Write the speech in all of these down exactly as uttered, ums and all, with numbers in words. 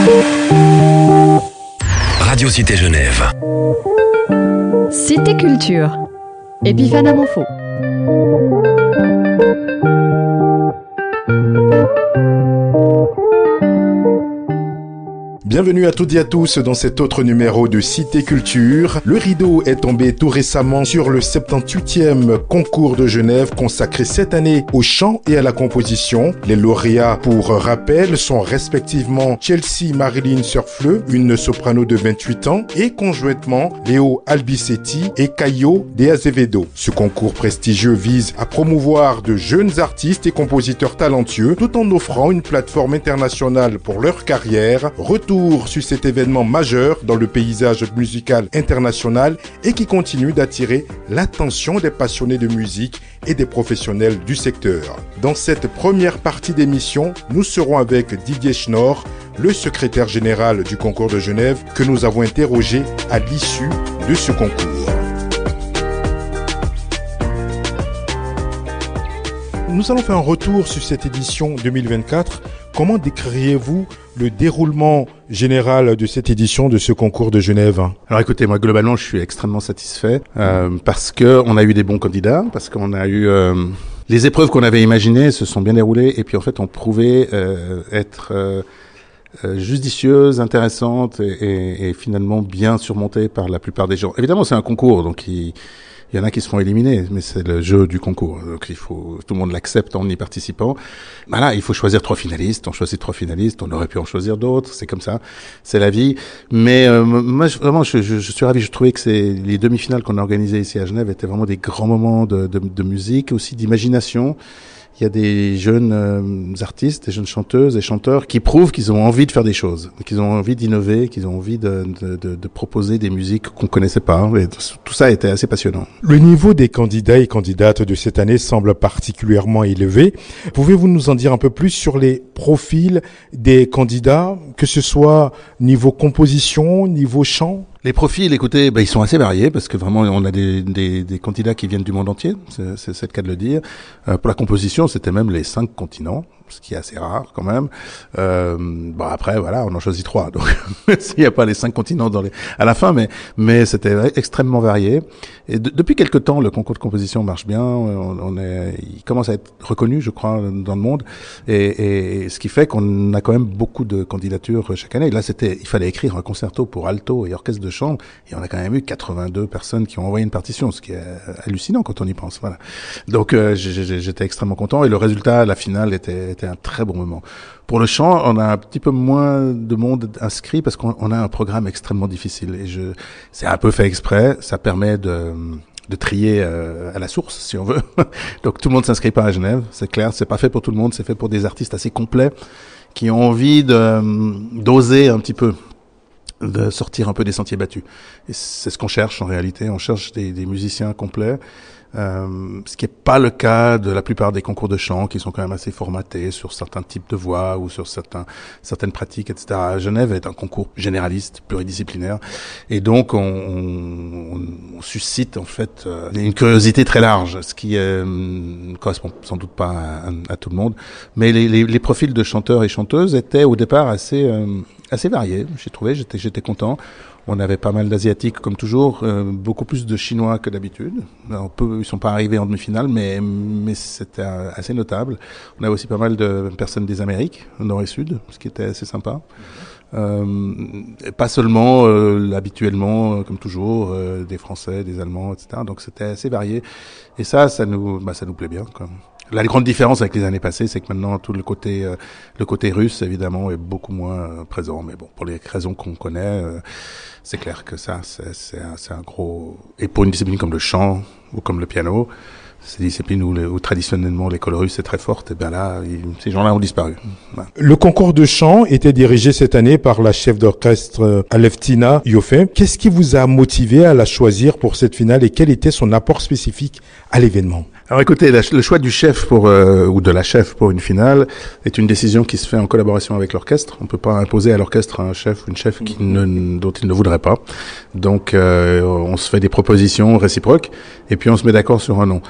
Radio Cité Genève. Cité Culture. Epiphane Amonfo. Bienvenue à toutes et à tous dans cet autre numéro de Cité Culture. Le rideau est tombé tout récemment sur le soixante-dix-huitième concours de Genève consacré cette année au chant et à la composition. Les lauréats, pour rappel, sont respectivement Chelsea Marilyn Surfleux, une soprano de vingt-huit ans, et conjointement Léo Albisetti et Caio de Azevedo. Ce concours prestigieux vise à promouvoir de jeunes artistes et compositeurs talentueux tout en offrant une plateforme internationale pour leur carrière. Retour sur cet événement majeur dans le paysage musical international et qui continue d'attirer l'attention des passionnés de musique et des professionnels du secteur. Dans cette première partie d'émission, nous serons avec Didier Schnorr, le secrétaire général du concours de Genève, que nous avons interrogé à l'issue de ce concours. Nous allons faire un retour sur cette édition deux mille vingt-quatre. Comment décririez-vous le déroulement général de cette édition de ce concours de Genève? Alors écoutez, moi globalement je suis extrêmement satisfait euh, parce que on a eu des bons candidats, parce qu'on a eu euh, les épreuves qu'on avait imaginées se sont bien déroulées et puis en fait on prouvait euh, être euh, euh, judicieuses, intéressantes et, et, et finalement bien surmontées par la plupart des gens. Évidemment c'est un concours donc il Il y en a qui se font éliminer, mais c'est le jeu du concours. Donc il faut, tout le monde l'accepte en y participant. Voilà, il faut choisir trois finalistes. On choisit trois finalistes. On aurait pu en choisir d'autres. C'est comme ça. C'est la vie. Mais euh, moi, je, vraiment, je, je, je suis ravi. Je trouvais que c'est les demi-finales qu'on a organisées ici à Genève étaient vraiment des grands moments de, de, de musique, aussi d'imagination. Il y a des jeunes euh, artistes, des jeunes chanteuses et chanteurs qui prouvent qu'ils ont envie de faire des choses, qu'ils ont envie d'innover, qu'ils ont envie de, de, de, de proposer des musiques qu'on connaissait pas. Et tout ça était assez passionnant. Le niveau des candidats et candidates de cette année semble particulièrement élevé. Pouvez-vous nous en dire un peu plus sur les profils des candidats, que ce soit niveau composition, niveau chant? Les profils, écoutez, bah, ils sont assez variés parce que vraiment on a des, des, des candidats qui viennent du monde entier, c'est, c'est, c'est le cas de le dire. Euh, pour la composition, c'était même les cinq continents, ce qui est assez rare quand même. Euh, bon après, voilà, on en choisit trois, donc s'il n'y a pas les cinq continents dans les à la fin, mais mais c'était extrêmement varié. Et de, depuis quelque temps, le concours de composition marche bien. On, on est, il commence à être reconnu, je crois, dans le monde, et, et ce qui fait qu'on a quand même beaucoup de candidatures chaque année. Et là, c'était, il fallait écrire un concerto pour alto et orchestre de chambre, et on a quand même eu quatre-vingt-deux personnes qui ont envoyé une partition, ce qui est hallucinant quand on y pense. Voilà. Donc euh, j'étais extrêmement content, et le résultat, la finale, était, était un très bon moment. Pour le chant, on a un petit peu moins de monde inscrit parce qu'on on a un programme extrêmement difficile, et je, c'est un peu fait exprès. Ça permet de de trier euh, à la source, si on veut. Donc tout le monde s'inscrit pas à Genève, c'est clair. C'est pas fait pour tout le monde. C'est fait pour des artistes assez complets qui ont envie de d'oser un petit peu, de sortir un peu des sentiers battus. Et c'est ce qu'on cherche en réalité. On cherche des, des musiciens complets, euh, ce qui n'est pas le cas de la plupart des concours de chant, qui sont quand même assez formatés sur certains types de voix ou sur certains certaines pratiques, et cetera. Genève est un concours généraliste, pluridisciplinaire, et donc on, on, on suscite en fait euh, une curiosité très large, ce qui euh, ne correspond sans doute pas à, à tout le monde. Mais les, les, les profils de chanteurs et chanteuses étaient au départ assez euh, assez variés. J'ai trouvé, j'étais j'étais content. On avait pas mal d'asiatiques comme toujours, euh, beaucoup plus de chinois que d'habitude. Alors, peu, ils sont pas arrivés en demi-finale, mais mais c'était assez notable. On avait aussi pas mal de personnes des Amériques, nord et sud, ce qui était assez sympa. Euh, pas seulement euh, habituellement, comme toujours, euh, des Français, des Allemands, et cetera. Donc c'était assez varié. Et ça, ça nous, bah, ça nous plaît bien, quoi. La grande différence avec les années passées, c'est que maintenant tout le côté euh, le côté russe évidemment est beaucoup moins euh, présent. Mais bon, pour les raisons qu'on connaît, euh, c'est clair que ça c'est c'est un, c'est un gros. Et pour une discipline comme le chant ou comme le piano, ces disciplines où, les, où traditionnellement l'école russe est très forte, et bien là, ils, ces gens-là ont disparu. Voilà. Le concours de chant était dirigé cette année par la chef d'orchestre Aleftina Ioffe. Qu'est-ce qui vous a motivé à la choisir pour cette finale et quel était son apport spécifique à l'événement? Alors écoutez, la, le choix du chef pour euh, ou de la chef pour une finale est une décision qui se fait en collaboration avec l'orchestre. On peut pas imposer à l'orchestre un chef ou une chef qui ne, dont il ne voudrait pas. Donc euh, on se fait des propositions réciproques et puis on se met d'accord sur un nom.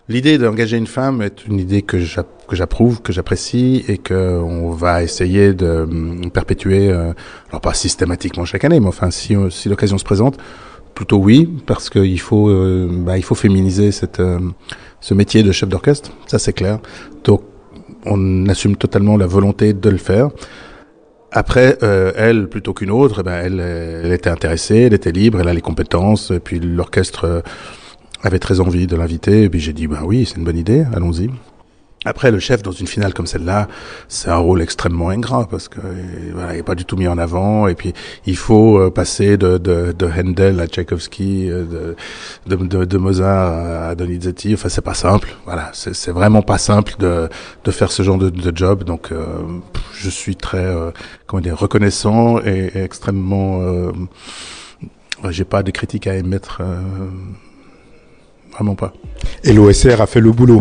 l'idée d'engager une femme est une idée que j'approuve, que j'approuve, que j'apprécie et que on va essayer de euh, perpétuer, euh, alors pas systématiquement chaque année, mais enfin si, euh, si l'occasion se présente, plutôt oui, parce qu'il faut, euh, bah, il faut féminiser cette, euh, ce métier de chef d'orchestre, ça c'est clair. Donc on assume totalement la volonté de le faire. Après, euh, elle, plutôt qu'une autre, eh ben, elle, elle était intéressée, elle était libre, elle a les compétences, et puis l'orchestre euh, avait très envie de l'inviter, et puis j'ai dit, ben oui, c'est une bonne idée, allons-y. Après, le chef, dans une finale comme celle-là, c'est un rôle extrêmement ingrat, parce que voilà, il n'est pas du tout mis en avant, et puis il faut euh, passer de, de, de Handel à Tchaïkovski, de, de, de, de Mozart à Donizetti, enfin c'est pas simple, voilà, c'est, c'est vraiment pas simple de, de faire ce genre de, de job, donc euh, je suis très, euh, comment dire, reconnaissant et, et extrêmement, euh, j'ai pas de critiques à émettre, euh, vraiment pas. Et l'O S R a fait le boulot.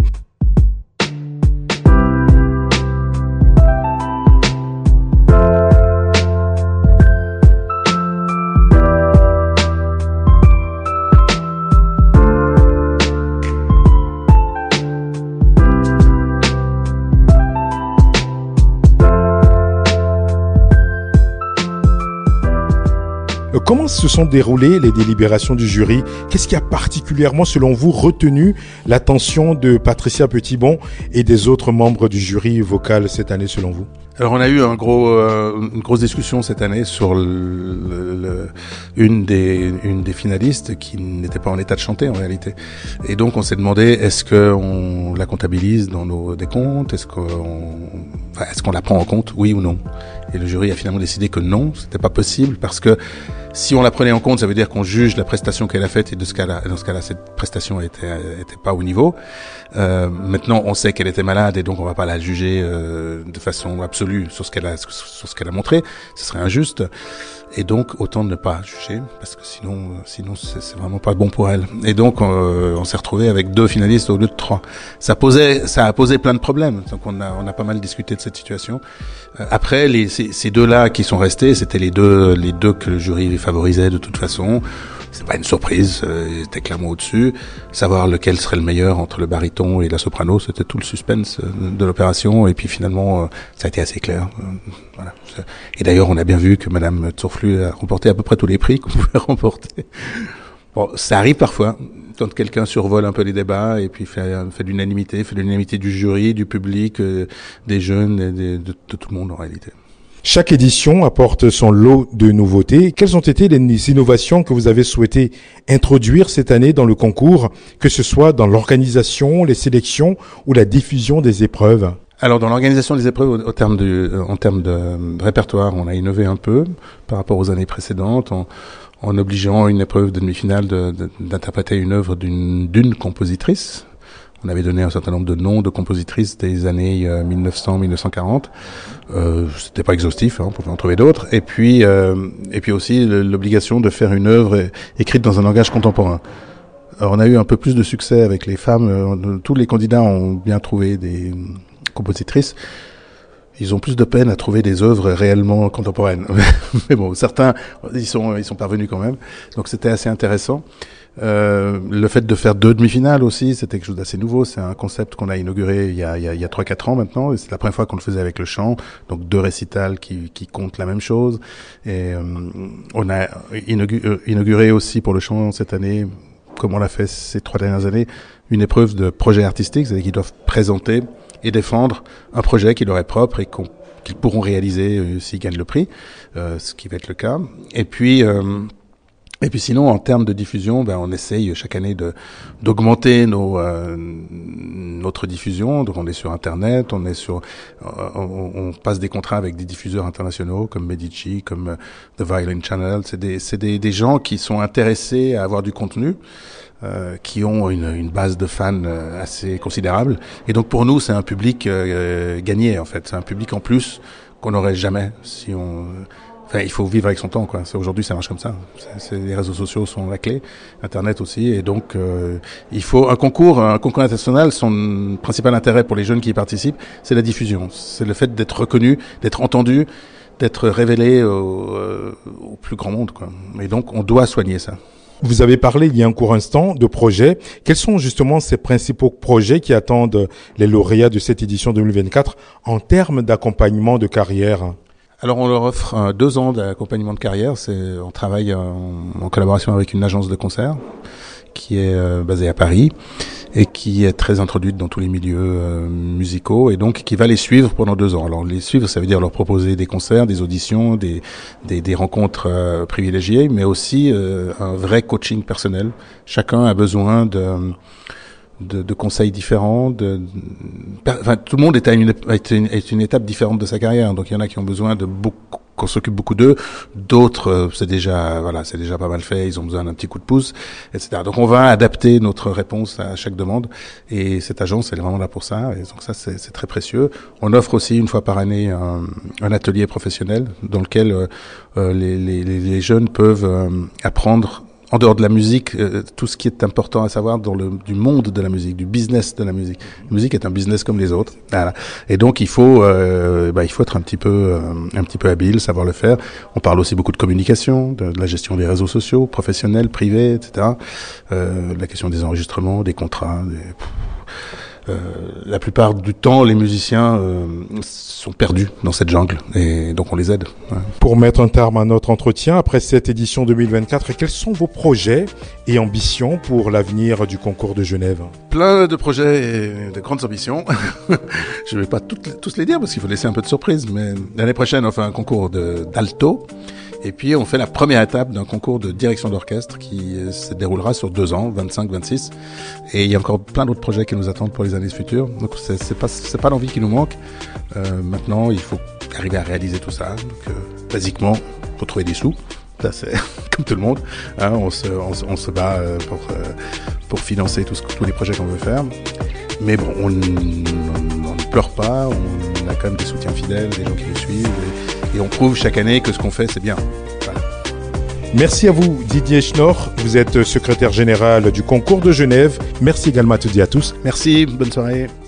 Comment se sont déroulées les délibérations du jury? Qu'est-ce qui a particulièrement, selon vous, retenu l'attention de Patricia Petitbon et des autres membres du jury vocal cette année, selon vous? Alors on a eu un gros, euh, une grosse discussion cette année sur le, le, le, une des une des finalistes qui n'était pas en état de chanter en réalité. Et donc on s'est demandé est-ce que on la comptabilise dans nos décomptes, est-ce qu'on enfin, est-ce qu'on la prend en compte, oui ou non. Et le jury a finalement décidé que non, c'était pas possible parce que si on la prenait en compte, ça veut dire qu'on juge la prestation qu'elle a faite et de ce cas-là, dans ce cas-là, cette prestation était était pas au niveau. Euh, maintenant, on sait qu'elle était malade et donc on va pas la juger euh, de façon absolue sur ce qu'elle a sur ce qu'elle a montré. Ce serait injuste. Et donc autant ne pas juger parce que sinon, sinon c'est, c'est vraiment pas bon pour elle. Et donc euh, on s'est retrouvé avec deux finalistes au lieu de trois. Ça posait, ça a posé plein de problèmes. Donc on a, on a pas mal discuté de cette situation. Euh, après, les, ces, ces deux-là qui sont restés, c'était les deux, les deux que le jury favorisait de toute façon. C'est pas une surprise, euh, ils étaient clairement au-dessus. Savoir lequel serait le meilleur entre le baryton et la soprano, c'était tout le suspense de l'opération. Et puis finalement, euh, ça a été assez clair. Euh, voilà. Et d'ailleurs, on a bien vu que Madame Tzorflu a remporté à peu près tous les prix qu'on pouvait remporter. Bon, ça arrive parfois quand quelqu'un survole un peu les débats et puis fait, fait l'unanimité, fait l'unanimité du jury, du public, euh, des jeunes, et des, de, de tout le monde en réalité. Chaque édition apporte son lot de nouveautés. Quelles ont été les innovations que vous avez souhaité introduire cette année dans le concours, que ce soit dans l'organisation, les sélections ou la diffusion des épreuves? Alors dans l'organisation des épreuves, au, au terme de, en termes de répertoire, on a innové un peu par rapport aux années précédentes, en, en obligeant une épreuve de demi-finale de, de, d'interpréter une œuvre d'une, d'une compositrice. On avait donné un certain nombre de noms de compositrices des années euh, mille neuf cents à mille neuf cent quarante. Euh, c'était pas exhaustif, hein, on pouvait en trouver d'autres. Et puis, euh, et puis aussi l'obligation de faire une œuvre écrite dans un langage contemporain. Alors, on a eu un peu plus de succès avec les femmes. Euh, tous les candidats ont bien trouvé des compositrices. Ils ont plus de peine à trouver des œuvres réellement contemporaines. Mais bon, certains, ils sont, ils sont parvenus quand même. Donc c'était assez intéressant. Euh, le fait de faire deux demi-finales aussi, c'était quelque chose d'assez nouveau. C'est un concept qu'on a inauguré il y a, il y a, il y a trois quatre ans maintenant. Et c'est la première fois qu'on le faisait avec le chant. Donc deux récitals qui, qui comptent la même chose. Et euh, on a inauguré, inauguré aussi pour le chant cette année, comme on l'a fait ces trois dernières années, une épreuve de projet artistique, c'est-à-dire qu'ils doivent présenter et défendre un projet qui leur est propre et qu'on, qu'ils pourront réaliser euh, s'ils gagnent le prix, euh, ce qui va être le cas. Et puis, euh, et puis sinon, en termes de diffusion, ben on essaye chaque année de d'augmenter nos euh, notre diffusion. Donc on est sur Internet, on est sur, euh, on, on passe des contrats avec des diffuseurs internationaux comme Medici, comme euh, The Violin Channel. C'est des c'est des des gens qui sont intéressés à avoir du contenu. Euh, qui ont une, une base de fans euh, assez considérable. Et donc pour nous, c'est un public euh, gagné en fait. C'est un public en plus qu'on n'aurait jamais si on... Enfin, il faut vivre avec son temps, quoi. C'est, aujourd'hui, ça marche comme ça. C'est, c'est, les réseaux sociaux sont la clé, Internet aussi. Et donc, euh, il faut un concours, un concours international. Son principal intérêt pour les jeunes qui y participent, c'est la diffusion. C'est le fait d'être reconnu, d'être entendu, d'être révélé au, euh, au plus grand monde, quoi. Et donc, on doit soigner ça. Vous avez parlé il y a un court instant de projets. Quels sont justement ces principaux projets qui attendent les lauréats de cette édition deux mille vingt-quatre en termes d'accompagnement de carrière? Alors on leur offre euh, deux ans d'accompagnement de carrière. C'est, on travaille en, en collaboration avec une agence de concert qui est euh, basée à Paris et qui est très introduite dans tous les milieux euh, musicaux et donc qui va les suivre pendant deux ans. Alors les suivre, ça veut dire leur proposer des concerts, des auditions, des des, des rencontres euh, privilégiées, mais aussi euh, un vrai coaching personnel. Chacun a besoin de De, de conseils différents, de, de, enfin tout le monde est à une, est une, est une étape différente de sa carrière. Donc il y en a qui ont besoin de beaucoup, qu'on s'occupe beaucoup d'eux, d'autres euh, c'est déjà voilà c'est déjà pas mal fait, ils ont besoin d'un petit coup de pouce, et cetera. Donc on va adapter notre réponse à chaque demande et cette agence elle est vraiment là pour ça. Et donc ça c'est, c'est très précieux. On offre aussi une fois par année un, un atelier professionnel dans lequel euh, les, les, les jeunes peuvent euh, apprendre en dehors de la musique, euh, tout ce qui est important à savoir dans le du monde de la musique, du business de la musique. La musique est un business comme les autres. Voilà. Et donc il faut, euh, bah, il faut être un petit peu, euh, un petit peu habile, savoir le faire. On parle aussi beaucoup de communication, de, de la gestion des réseaux sociaux, professionnels, privés, et cetera. Euh, la question des enregistrements, des contrats. Des... Euh, la plupart du temps, les musiciens euh, sont perdus dans cette jungle et donc on les aide. Ouais. Pour mettre un terme à notre entretien, après cette édition deux mille vingt-quatre, quels sont vos projets et ambitions pour l'avenir du concours de Genève? Plein de projets et de grandes ambitions. Je ne vais pas toutes, tous les dire parce qu'il faut laisser un peu de surprise, mais l'année prochaine on fait un concours de, d'alto. Et puis, on fait la première étape d'un concours de direction d'orchestre qui se déroulera sur deux ans, vingt-cinq vingt-six. Et il y a encore plein d'autres projets qui nous attendent pour les années futures. Donc, c'est, c'est pas, c'est pas l'envie qui nous manque. Euh, maintenant, il faut arriver à réaliser tout ça. Donc, euh, basiquement, faut trouver des sous. Ça, c'est comme tout le monde. Hein, on se, on, on se bat pour, pour financer tout ce, tous les projets qu'on veut faire. Mais bon, on, on, on ne pleure pas. On a quand même des soutiens fidèles, des gens qui nous suivent. Et, Et on prouve chaque année que ce qu'on fait, c'est bien. Voilà. Merci à vous, Didier Schnorr. Vous êtes secrétaire général du concours de Genève. Merci également à toutes et à tous. Merci, bonne soirée.